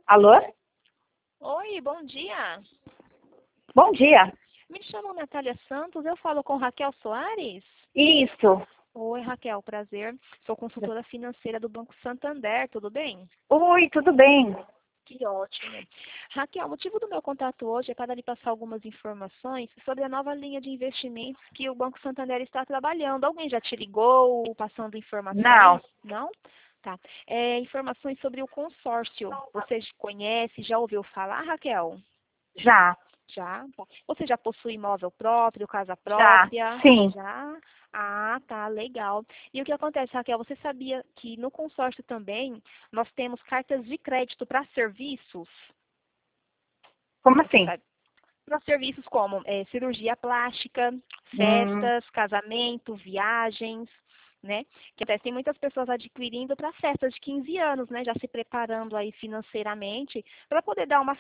Alô? Oi, bom dia. Bom dia. Me chamo Natália Santos, eu falo com Raquel Soares. Isso. Oi, Raquel, prazer. Sou consultora financeira do Banco Santander, tudo bem? Oi, tudo bem? Que ótimo. Raquel, o motivo do meu contato hoje é para lhe passar algumas informações sobre a nova linha de investimentos que o Banco Santander está trabalhando. Alguém já te ligou, passando Não, informações? Não? Tá. Informações sobre o consórcio. Você conhece, já ouviu falar, Raquel? já, Já? Tá. Você já possui imóvel próprio, casa já, própria? sim. Já? Ah, tá, legal. E o que acontece, Raquel? Você sabia que no consórcio também nós temos cartas de crédito para serviços? Como Você assim? sabe? Para serviços como cirurgia plástica, Hum, festas, casamento, viagens, né? Que até tem muitas pessoas adquirindo para festas de 15 anos, né? Já se preparando aí financeiramente para poder dar uma